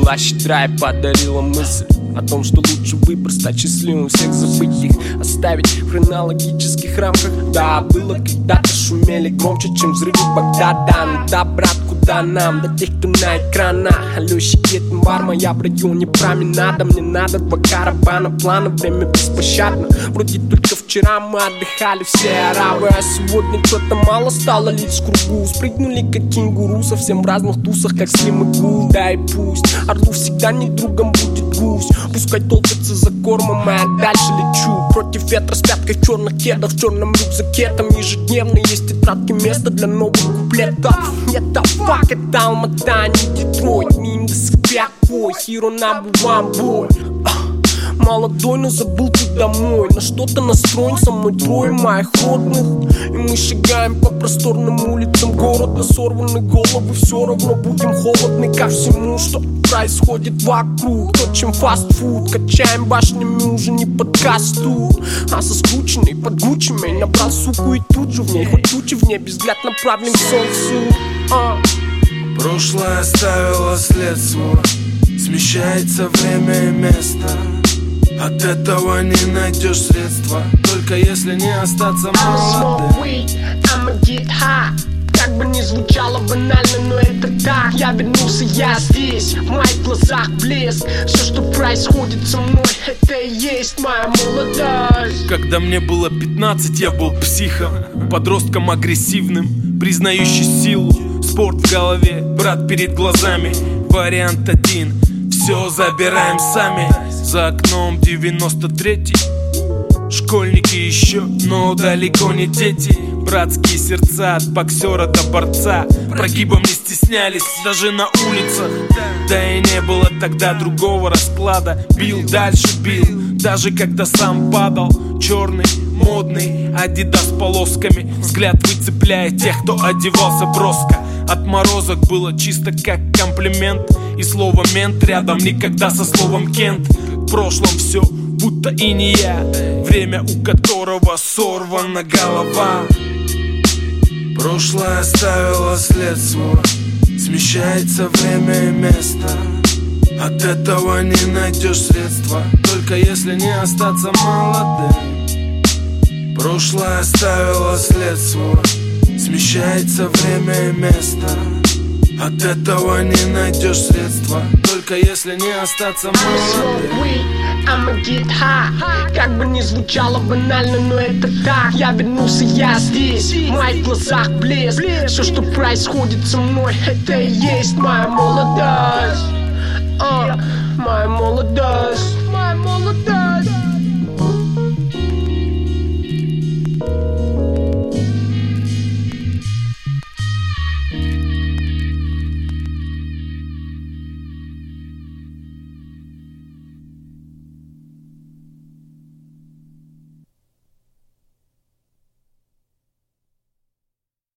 была щедра и подарила мысль о том, что лучше выбор стать счастливым, всех забыть их, оставить в хронологических рамках. Да, было когда-то, шумели громче, чем взрывы Багдада. Ну да, брат, куда нам, до тех, кто на экранах. Алло, щекет, бар, моя в районе променада. Мне надо два каравана, плана, время беспощадно. Вроде только вчера мы отдыхали все арабы, а сегодня что-то мало стало лиц в кругу. Спрыгнули как кенгуру, совсем в разных тусах, как Слим и Гул. Да и пусть орлу всегда не другом будет гусь. Пускай толкается за кормом, а я дальше лечу. Против ветра с пяткой в черных кедах, в черном рюкзаке. Там ежедневно есть тетрадки, место для новых куплетов. Это фак, это Алмата, а не Детройт. Мим до свякой, hero number one boy. Молодой, но забыл ты домой. На что-то настроен, со мной трое моих родных. И мы шагаем по просторным улицам города. Сорваны головы, все равно будем холодны ко всему, что происходит вокруг. То, чем фастфуд, качаем башнями уже не под касту, а со скученной под гучами. Набрал суку и тут же в ней хоть тучи в небе, взгляд направлен к солнцу. Прошлое оставило след свой, смещается время и место. От этого не найдешь средства, только если не остаться молодым. Как бы ни звучало банально, но это так. Я вернулся, я здесь, в моих глазах блеск. Все, что происходит со мной, это и есть моя молодость. Когда мне было 15, я был психом, подростком агрессивным, признающий силу. Спорт в голове, брат перед глазами. Вариант один, все забираем сами. За окном 93-й, школьники еще, но далеко не дети. Братские сердца от боксера до борца, прогибом не стеснялись даже на улицах. Да и не было тогда другого расклада. Бил, дальше бил, даже когда сам падал. Черный, модный, Адидас с полосками, взгляд выцепляя тех, кто одевался броско. Отморозок было чисто как комплимент, и слово мент рядом никогда со словом Кент. В прошлом все будто и не я, время у которого сорвана голова. Прошлое оставило след свой, смещается время и место. От этого не найдешь средства, только если не остаться молодым. Прошлое оставило след свой, смещается время и место. От этого не найдешь средства, только если не остаться молодым. I'ma get high. Как бы ни звучало банально, но это так. Я вернулся, я здесь, в моих глазах блеск. Все, что происходит со мной, это и есть моя молодость. Моя молодость.